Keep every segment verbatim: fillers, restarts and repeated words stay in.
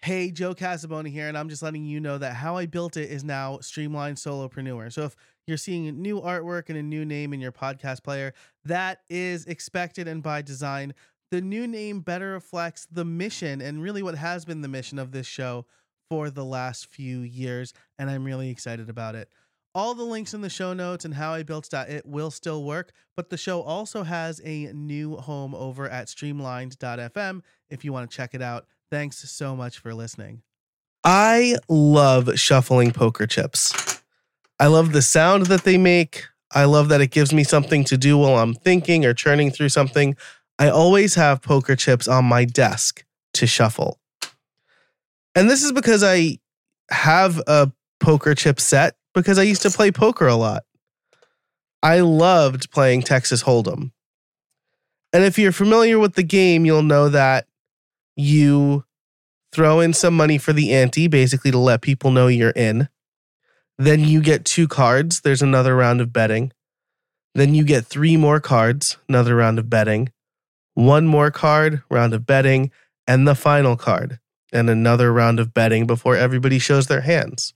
Hey, Joe Casabona here, and I'm just letting you know that How I Built It is now Streamlined Solopreneur. So if you're seeing new artwork and a new name in your podcast player, that is expected and by design. The new name better reflects the mission and really what has been the mission of this show for the last few years, and I'm really excited about it. All the links in the show notes and how I built it will still work, but the show also has a new home over at streamlined dot f m if you want to check it out. Thanks so much for listening. I love shuffling poker chips. I love the sound that they make. I love that it gives me something to do while I'm thinking or churning through something. I always have poker chips on my desk to shuffle. And this is because I have a poker chip set because I used to play poker a lot. I loved playing Texas Hold'em. And if you're familiar with the game, you'll know that you throw in some money for the ante, basically to let people know you're in. Then you get two cards. There's another round of betting. Then you get three more cards, another round of betting. One more card, round of betting, and the final card, and another round of betting before everybody shows their hands.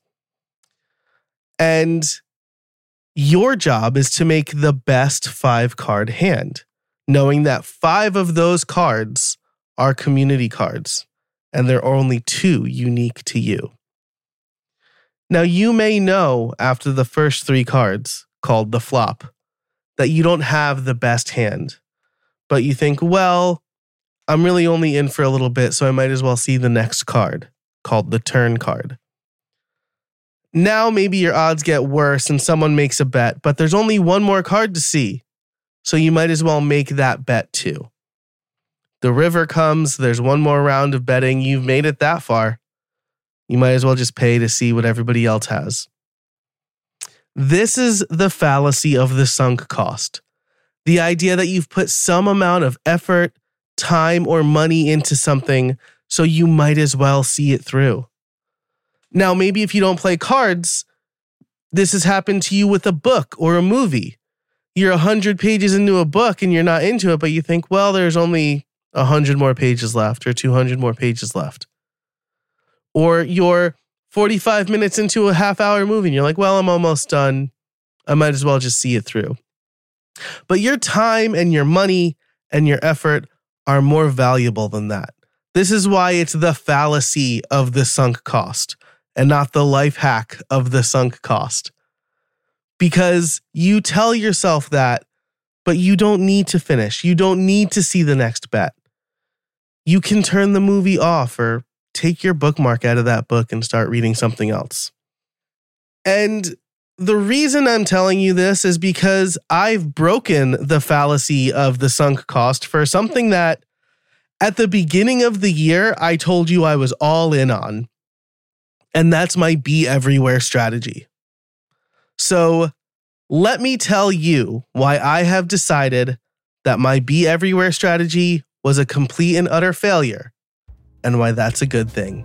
And your job is to make the best five-card hand, knowing that five of those cards are community cards, and there are only two unique to you. Now, you may know after the first three cards, called the flop, that you don't have the best hand, but you think, well, I'm really only in for a little bit, so I might as well see the next card, called the turn card. Now, maybe your odds get worse and someone makes a bet, but there's only one more card to see, so you might as well make that bet too. The river comes, there's one more round of betting, you've made it that far. You might as well just pay to see what everybody else has. This is the fallacy of the sunk cost. The idea that you've put some amount of effort, time, or money into something, so you might as well see it through. Now, maybe if you don't play cards, this has happened to you with a book or a movie. You're one hundred pages into a book and you're not into it, but you think, well, there's only one hundred more pages left or two hundred more pages left. Or you're forty-five minutes into a half hour movie and you're like, well, I'm almost done. I might as well just see it through. But your time and your money and your effort are more valuable than that. This is why it's the fallacy of the sunk cost and not the life hack of the sunk cost. Because you tell yourself that, but you don't need to finish. You don't need to see the next bet. You can turn the movie off or take your bookmark out of that book and start reading something else. And the reason I'm telling you this is because I've broken the fallacy of the sunk cost for something that at the beginning of the year, I told you I was all in on. And that's my be everywhere strategy. So let me tell you why I have decided that my be everywhere strategy was a complete and utter failure, and why that's a good thing.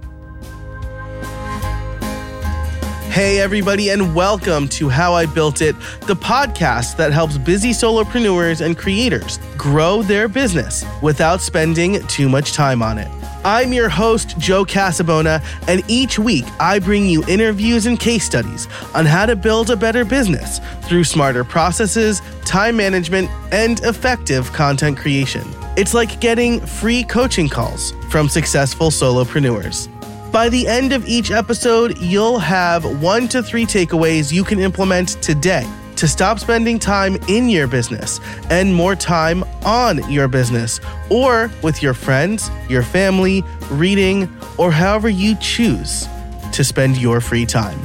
Hey everybody, and welcome to How I Built It, the podcast that helps busy solopreneurs and creators grow their business without spending too much time on it. I'm your host, Joe Casabona, and each week I bring you interviews and case studies on how to build a better business through smarter processes, time management, and effective content creation. It's like getting free coaching calls from successful solopreneurs. By the end of each episode, you'll have one to three takeaways you can implement today to stop spending time in your business and more time on your business or with your friends, your family, reading, or however you choose to spend your free time.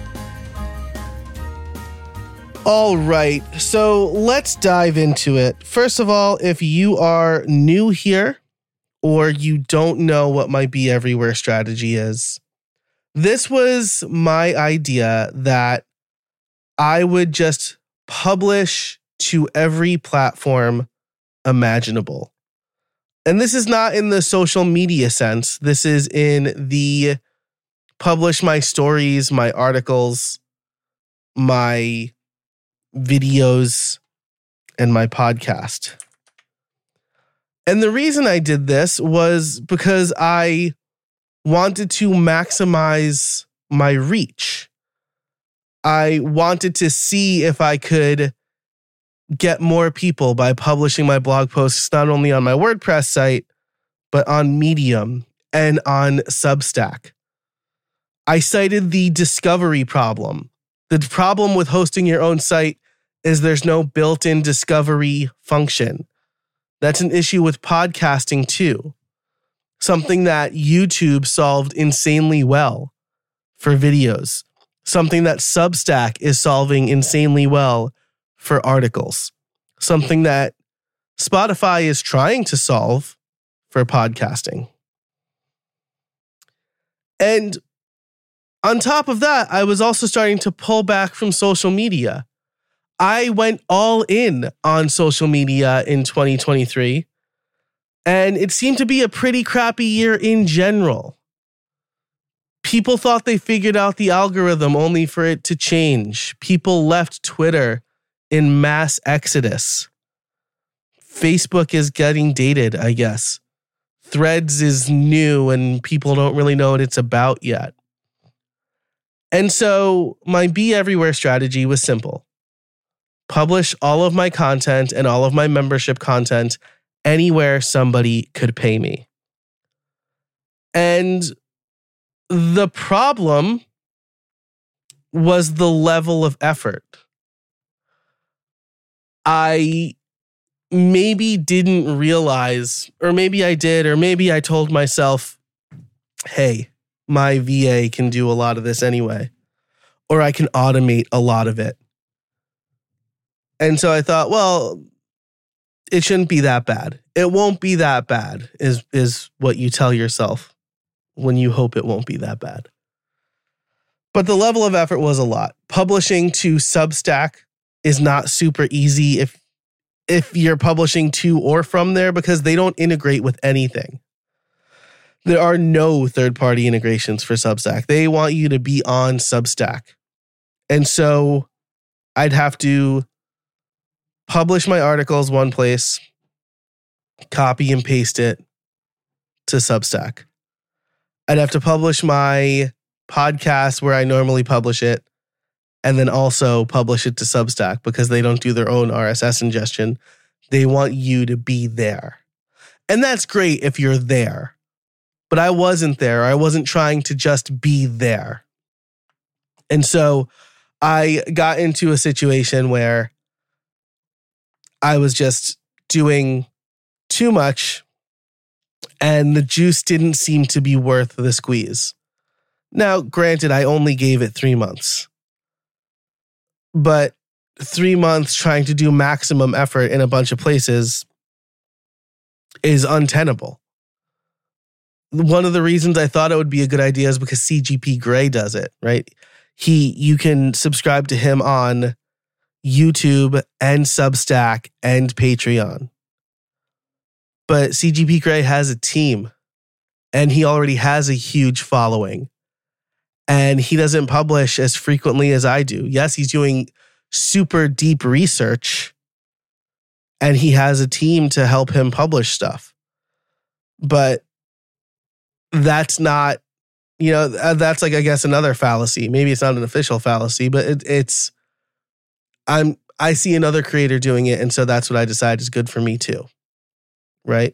All right, so let's dive into it. First of all, if you are new here or you don't know what my Be Everywhere strategy is, this was my idea that I would just publish to every platform imaginable. And this is not in the social media sense. This is in the publish my stories, my articles, my videos, and my podcast. And the reason I did this was because I wanted to maximize my reach. I wanted to see if I could get more people by publishing my blog posts not only on my WordPress site, but on Medium and on Substack. I cited the discovery problem. The problem with hosting your own site is there's no built-in discovery function. That's an issue with podcasting too. Something that YouTube solved insanely well for videos. Something that Substack is solving insanely well for articles. Something that Spotify is trying to solve for podcasting. And on top of that, I was also starting to pull back from social media. I went all in on social media in twenty twenty-three, and it seemed to be a pretty crappy year in general. People thought they figured out the algorithm only for it to change. People left Twitter in mass exodus. Facebook is getting dated, I guess. Threads is new and people don't really know what it's about yet. And so my Be Everywhere strategy was simple. Publish all of my content and all of my membership content anywhere somebody could pay me. And the problem was the level of effort. I maybe didn't realize, or maybe I did, or maybe I told myself, hey, my V A can do a lot of this anyway, or I can automate a lot of it. And so I thought, well, it shouldn't be that bad. It won't be that bad is, is what you tell yourself when you hope it won't be that bad. But the level of effort was a lot. Publishing to Substack is not super easy if if you're publishing to or from there because they don't integrate with anything. There are no third-party integrations for Substack. They want you to be on Substack. And so I'd have to publish my articles one place, copy and paste it to Substack. I'd have to publish my podcast where I normally publish it, and then also publish it to Substack because they don't do their own R S S ingestion. They want you to be there. And that's great if you're there. But I wasn't there. I wasn't trying to just be there. And so I got into a situation where I was just doing too much and the juice didn't seem to be worth the squeeze. Now, granted, I only gave it three months. But three months trying to do maximum effort in a bunch of places is untenable. One of the reasons I thought it would be a good idea is because C G P Grey does it, right? He, you can subscribe to him on YouTube and Substack and Patreon. But C G P Grey has a team and he already has a huge following. And he doesn't publish as frequently as I do. Yes, he's doing super deep research and he has a team to help him publish stuff. But that's not, you know, that's like, I guess, another fallacy. Maybe it's not an official fallacy, but it, it's, I'm, I see another creator doing it. And so that's what I decide is good for me too. Right?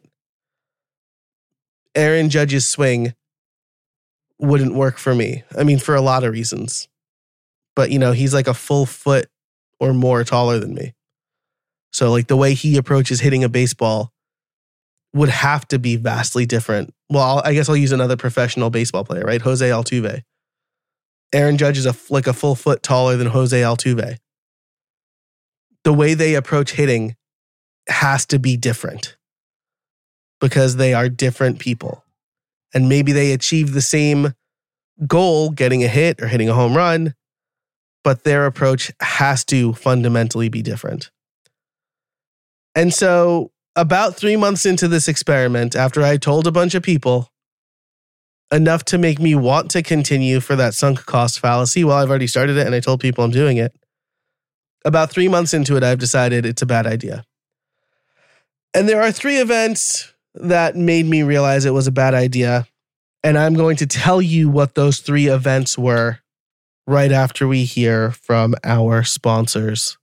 Aaron Judge's swing wouldn't work for me. I mean, for a lot of reasons. But, you know, he's like a full foot or more taller than me. So, like, the way he approaches hitting a baseball would have to be vastly different. Well, I guess I'll use another professional baseball player, right? Jose Altuve. Aaron Judge is a, like a full foot taller than Jose Altuve. The way they approach hitting has to be different because they are different people. And maybe they achieve the same goal, getting a hit or hitting a home run, but their approach has to fundamentally be different. And so about three months into this experiment, after I told a bunch of people enough to make me want to continue for that sunk cost fallacy, well, I've already started it and I told people I'm doing it. About three months into it, I've decided it's a bad idea. And there are three events that made me realize it was a bad idea. And I'm going to tell you what those three events were right after we hear from our sponsors.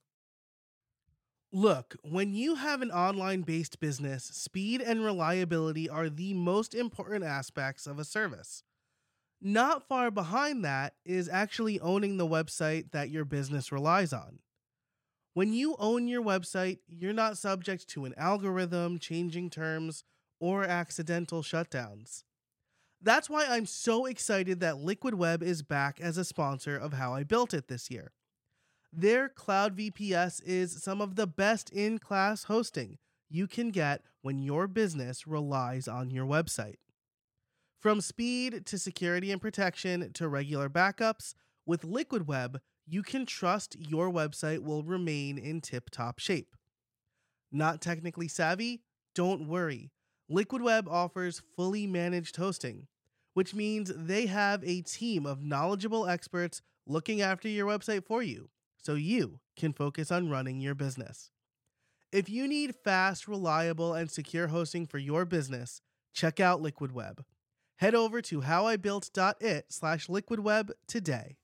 Look, when you have an online-based business, speed and reliability are the most important aspects of a service. Not far behind that is actually owning the website that your business relies on. When you own your website, you're not subject to an algorithm, changing terms, or accidental shutdowns. That's why I'm so excited that Liquid Web is back as a sponsor of How I Built It this year. Their Cloud V P S is some of the best in-class hosting you can get when your business relies on your website. From speed to security and protection to regular backups, with Liquid Web, you can trust your website will remain in tip-top shape. Not technically savvy? Don't worry. Liquid Web offers fully managed hosting, which means they have a team of knowledgeable experts looking after your website for you, so you can focus on running your business. If you need fast, reliable, and secure hosting for your business, check out Liquid Web. Head over to howibuilt.it slash liquidweb today.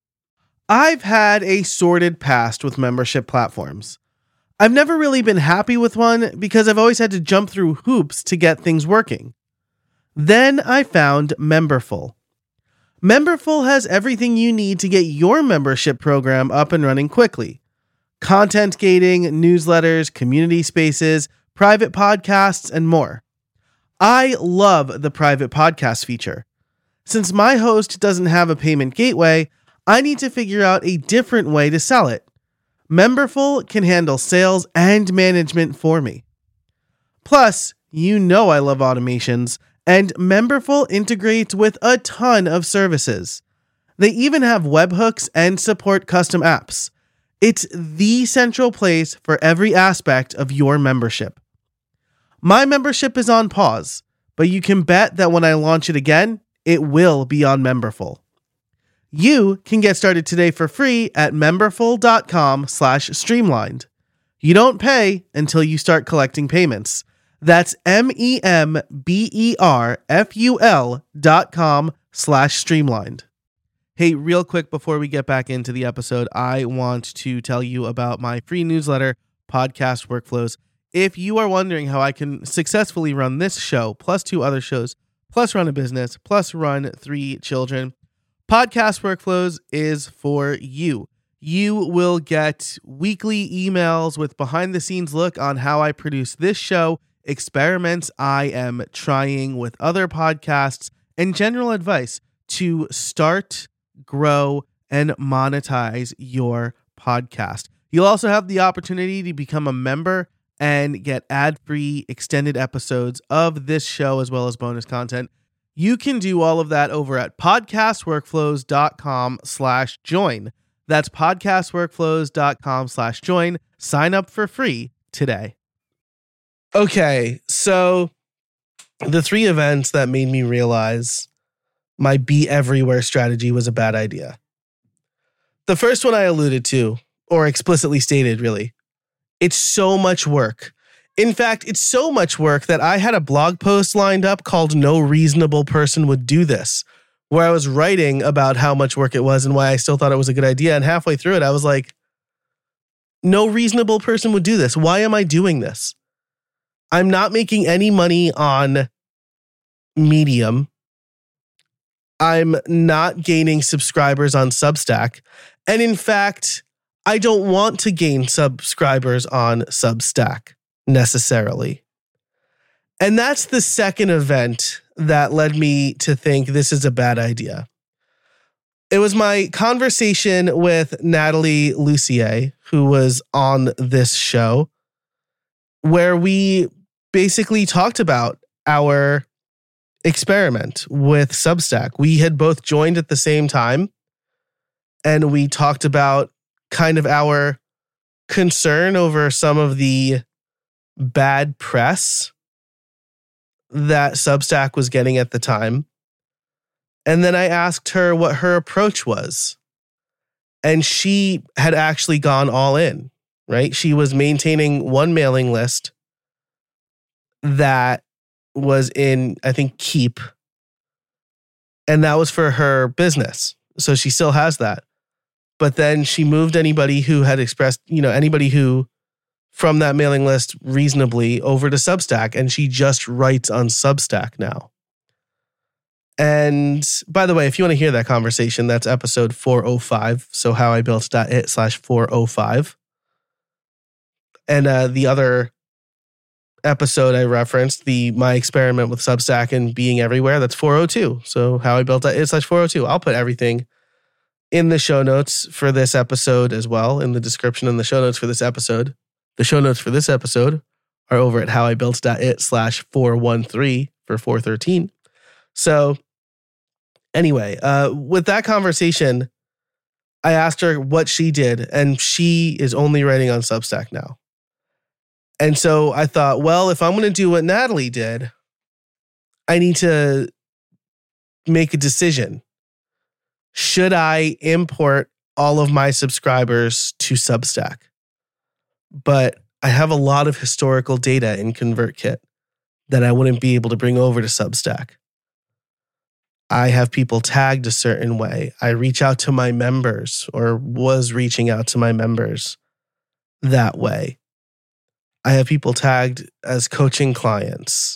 I've had a sordid past with membership platforms. I've never really been happy with one because I've always had to jump through hoops to get things working. Then I found Memberful. Memberful has everything you need to get your membership program up and running quickly. Content gating, newsletters, community spaces, private podcasts, and more. I love the private podcast feature. Since my host doesn't have a payment gateway, I need to figure out a different way to sell it. Memberful can handle sales and management for me. Plus, you know I love automations, and Memberful integrates with a ton of services. They even have webhooks and support custom apps. It's the central place for every aspect of your membership. My membership is on pause, but you can bet that when I launch it again, it will be on Memberful. You can get started today for free at memberful.com slash streamlined. You don't pay until you start collecting payments. That's M-E-M-B-E-R-F-U-L dot com slash streamlined. Hey, real quick before we get back into the episode, I want to tell you about my free newsletter, Podcast Workflows. If you are wondering how I can successfully run this show, plus two other shows, plus run a business, plus run three children, Podcast Workflows is for you. You will get weekly emails with behind-the-scenes look on how I produce this show, experiments I am trying with other podcasts, and general advice to start, grow, and monetize your podcast. You'll also have the opportunity to become a member and get ad-free extended episodes of this show as well as bonus content. You can do all of that over at podcastworkflows.com slash join. That's podcastworkflows.com slash join. Sign up for free today. Okay, so the three events that made me realize my be everywhere strategy was a bad idea. The first one I alluded to, or explicitly stated, really. It's so much work. In fact, it's so much work that I had a blog post lined up called No Reasonable Person Would Do This, where I was writing about how much work it was and why I still thought it was a good idea. And halfway through it, I was like, no reasonable person would do this. Why am I doing this? I'm not making any money on Medium. I'm not gaining subscribers on Substack. And in fact, I don't want to gain subscribers on Substack necessarily. And that's the second event that led me to think this is a bad idea. It was my conversation with Natalie Lussier, who was on this show, where we basically talked about our experiment with Substack. We had both joined at the same time, and we talked about kind of our concern over some of the bad press that Substack was getting at the time. And then I asked her what her approach was. And she had actually gone all in, right? She was maintaining one mailing list that was in, I think, Keep. And that was for her business. So she still has that. But then she moved anybody who had expressed, you know, anybody who from that mailing list reasonably over to Substack. And she just writes on Substack now. And by the way, if you want to hear that conversation, that's episode four oh five. So howibuilt.it slash 405. And uh, the other episode I referenced, the my experiment with Substack and being everywhere, that's four oh two. So howibuilt.it slash 402. I'll put everything in the show notes for this episode as well, in the description in the show notes for this episode. The show notes for this episode are over at howibuilt.it slash 413 for four thirteen. So anyway, uh, with that conversation, I asked her what she did, and she is only writing on Substack now. And so I thought, well, if I'm going to do what Natalie did, I need to make a decision. Should I import all of my subscribers to Substack? But I have a lot of historical data in ConvertKit that I wouldn't be able to bring over to Substack. I have people tagged a certain way. I reach out to my members, or was reaching out to my members that way. I have people tagged as coaching clients.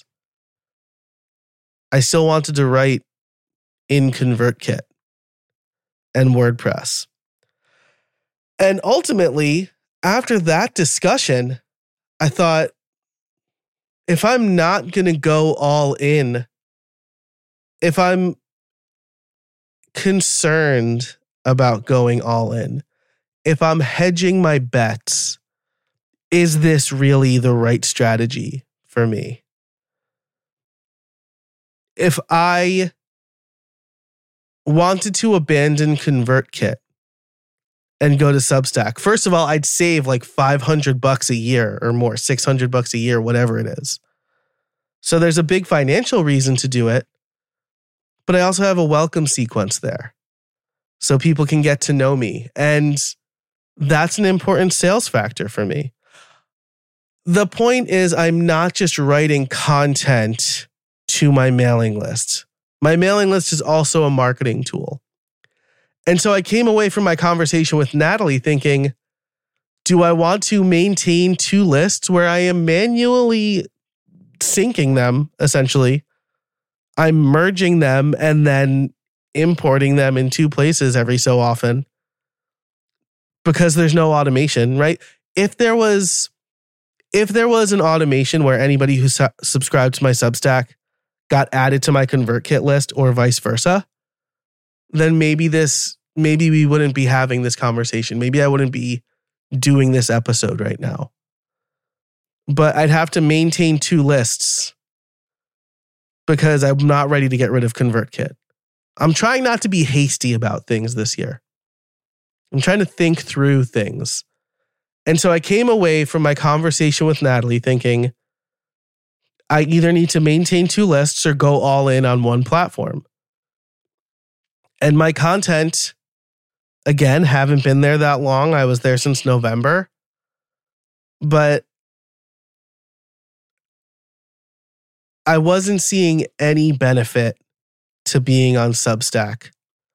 I still wanted to write in ConvertKit and WordPress. And ultimately, after that discussion, I thought, if I'm not going to go all in, if I'm concerned about going all in, if I'm hedging my bets, is this really the right strategy for me? If I wanted to abandon ConvertKit and go to Substack, first of all, I'd save like five hundred bucks a year or more, six hundred bucks a year, whatever it is. So there's a big financial reason to do it. But I also have a welcome sequence there so people can get to know me. And that's an important sales factor for me. The point is, I'm not just writing content to my mailing list. My mailing list is also a marketing tool. And so I came away from my conversation with Natalie thinking, do I want to maintain two lists where I am manually syncing them, essentially? I'm merging them and then importing them in two places every so often because there's no automation, right? If there was, if there was an automation where anybody who su- subscribed to my Substack got added to my ConvertKit list or vice versa, then maybe this, maybe we wouldn't be having this conversation. Maybe I wouldn't be doing this episode right now. But I'd have to maintain two lists because I'm not ready to get rid of ConvertKit. I'm trying not to be hasty about things this year. I'm trying to think through things. And so I came away from my conversation with Natalie thinking, I either need to maintain two lists or go all in on one platform. And my content, again, haven't been there that long. I was there since November. But I wasn't seeing any benefit to being on Substack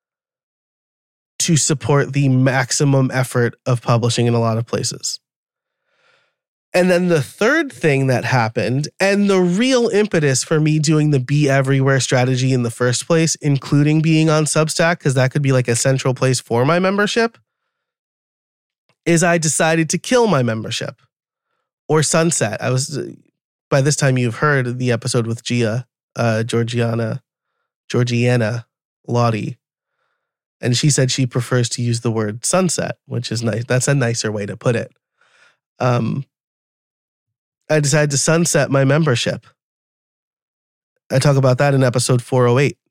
to support the maximum effort of publishing in a lot of places. And then the third thing that happened, and the real impetus for me doing the be everywhere strategy in the first place, including being on Substack, because that could be like a central place for my membership, is I decided to kill my membership or sunset. I was, by this time you've heard the episode with Gia, uh, Georgiana, Georgiana Lottie. And she said she prefers to use the word sunset, which is nice. That's a nicer way to put it. Um, I decided to sunset my membership. I talk about that in episode four oh eight.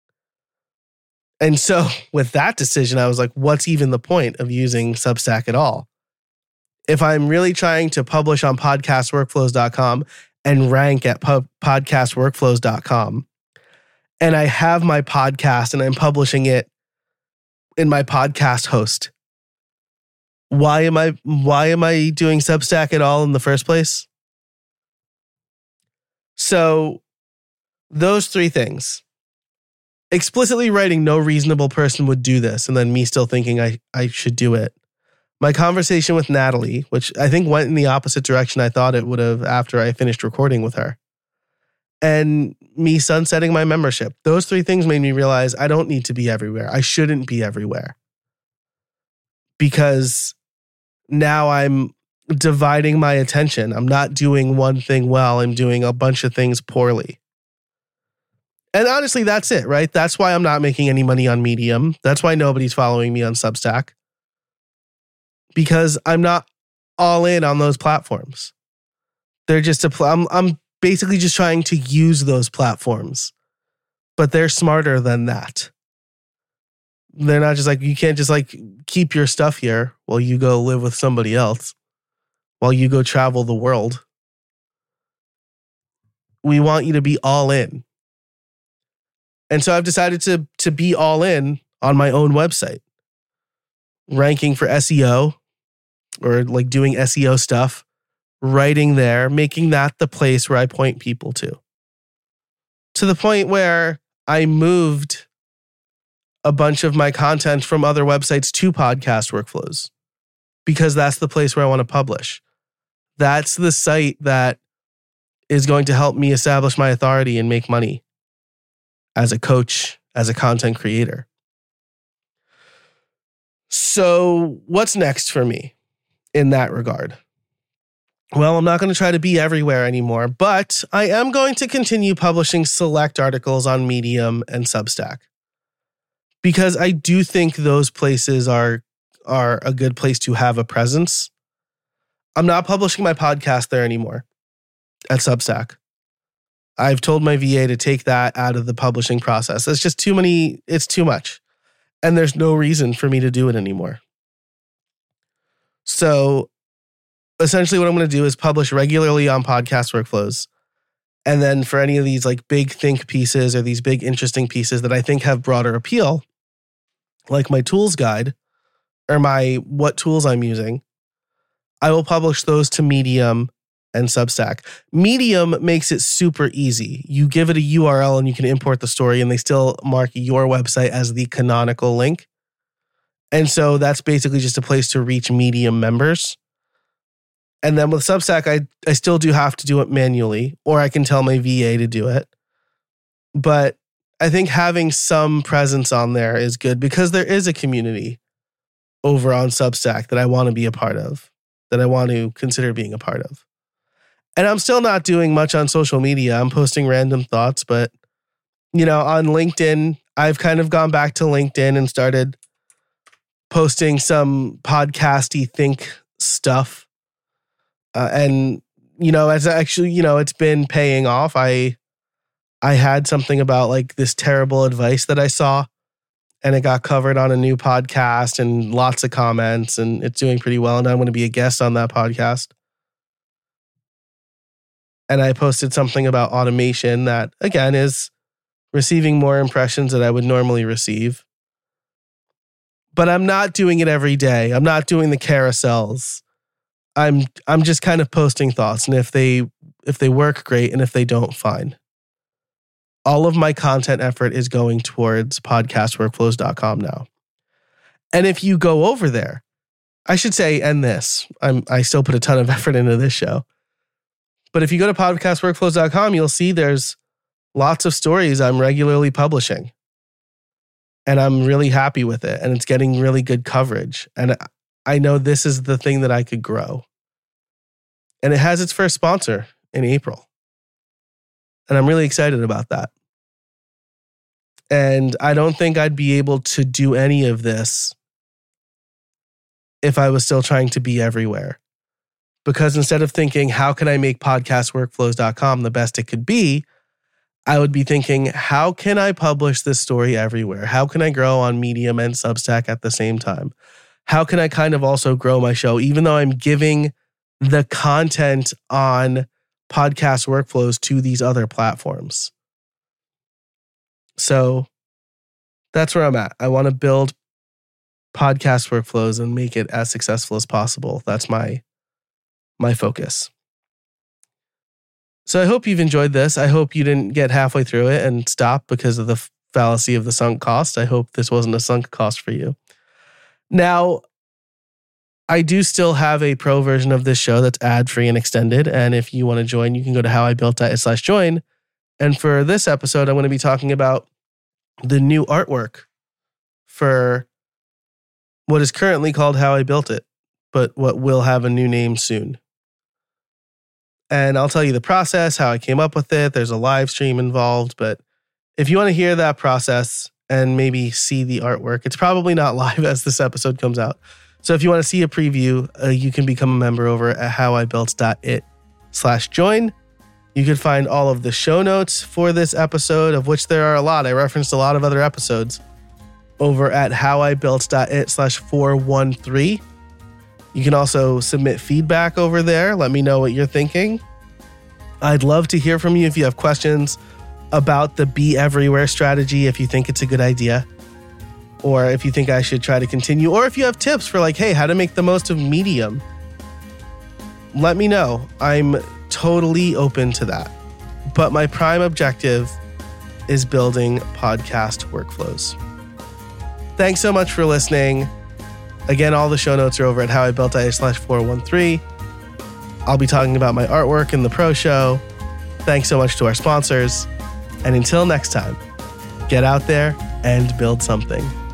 And so with that decision, I was like, what's even the point of using Substack at all? If I'm really trying to publish on podcast workflows dot com and rank at pub- podcast workflows dot com, and I have my podcast and I'm publishing it in my podcast host, why am I why am I doing Substack at all in the first place? So those three things. explicitly writing no reasonable person would do this, and then me still thinking I, I should do it. My conversation with Natalie, which I think went in the opposite direction I thought it would have after I finished recording with her. And me sunsetting my membership. Those three things made me realize I don't need to be everywhere. I shouldn't be everywhere. Because now I'm dividing my attention. I'm not doing one thing well. I'm doing a bunch of things poorly. And honestly, that's it, right? That's why I'm not making any money on Medium. That's why nobody's following me on Substack. Because I'm not all in on those platforms. They're just a, pl- I'm, I'm basically just trying to use those platforms. But they're smarter than that. They're not just like, you can't just like keep your stuff here while you go live with somebody else, while you go travel the world. We want you to be all in. And so I've decided to, to be all in on my own website, ranking for S E O or like doing S E O stuff, writing there, making that the place where I point people to. To the point where I moved a bunch of my content from other websites to Podcast Workflows because that's the place where I want to publish. That's the site that is going to help me establish my authority and make money as a coach, as a content creator. So what's next for me in that regard? Well, I'm not going to try to be everywhere anymore, but I am going to continue publishing select articles on Medium and Substack. Because I do think those places are, are a good place to have a presence. I'm not publishing my podcast there anymore at Substack. I've told my V A to take that out of the publishing process. It's just too many, it's too much. And there's no reason for me to do it anymore. So essentially what I'm going to do is publish regularly on Podcast Workflows. And then for any of these like big think pieces or these big interesting pieces that I think have broader appeal, like my tools guide or my what tools I'm using, I will publish those to Medium and Substack. Medium makes it super easy. You give it a U R L and you can import the story and they still mark your website as the canonical link. And so that's basically just a place to reach Medium members. And then with Substack, I, I still do have to do it manually, or I can tell my V A to do it. But I think having some presence on there is good because there is a community over on Substack that I want to be a part of, that I want to consider being a part of. And I'm still not doing much on social media. I'm posting random thoughts, but, you know, on LinkedIn, I've kind of gone back to LinkedIn and started posting some podcasty think stuff. Uh, and, you know, as actually, you know, it's been paying off. I I had something about like this terrible advice that I saw and it got covered on a new podcast and lots of comments and it's doing pretty well. And I'm going to be a guest on that podcast. And I posted something about automation that, again, is receiving more impressions than I would normally receive. But I'm not doing it every day. I'm not doing the carousels. I'm I'm just kind of posting thoughts. And if they if they work, great. And if they don't, fine. All of my content effort is going towards podcast workflows dot com now. And if you go over there, I should say, and this, I'm I still put a ton of effort into this show. But if you go to podcast workflows dot com, you'll see there's lots of stories I'm regularly publishing. And I'm really happy with it. And it's getting really good coverage. And I know this is the thing that I could grow. And it has its first sponsor in April. And I'm really excited about that. And I don't think I'd be able to do any of this if I was still trying to be everywhere. Because instead of thinking, how can I make podcast workflows dot com the best it could be, I would be thinking, how can I publish this story everywhere? How can I grow on Medium and Substack at the same time? How can I kind of also grow my show, even though I'm giving the content on podcast workflows to these other platforms? So that's where I'm at. I want to build podcast workflows and make it as successful as possible. That's my my focus. So I hope you've enjoyed this. I hope you didn't get halfway through it and stop because of the fallacy of the sunk cost. I hope this wasn't a sunk cost for you. Now, I do still have a pro version of this show that's ad-free and extended. And if you want to join, you can go to howibuilt.it slash join. And for this episode, I'm going to be talking about the new artwork for what is currently called How I Built It, but what will have a new name soon. And I'll tell you the process, how I came up with it. There's a live stream involved, but if you want to hear that process and maybe see the artwork, it's probably not live as this episode comes out. So if you want to see a preview, uh, you can become a member over at howibuilt.it slash join. You can find all of the show notes for this episode, of which there are a lot. I referenced a lot of other episodes over at howibuilt.it slash 413. You can also submit feedback over there. Let me know what you're thinking. I'd love to hear from you if you have questions about the Be Everywhere strategy, if you think it's a good idea, or if you think I should try to continue, or if you have tips for like, hey, how to make the most of Medium. Let me know. I'm totally open to that. But my prime objective is building podcast workflows. Thanks so much for listening. Again, all the show notes are over at howibuilt.it slash 413. I'll be talking about my artwork in the pro show. Thanks so much to our sponsors. And until next time, get out there and build something.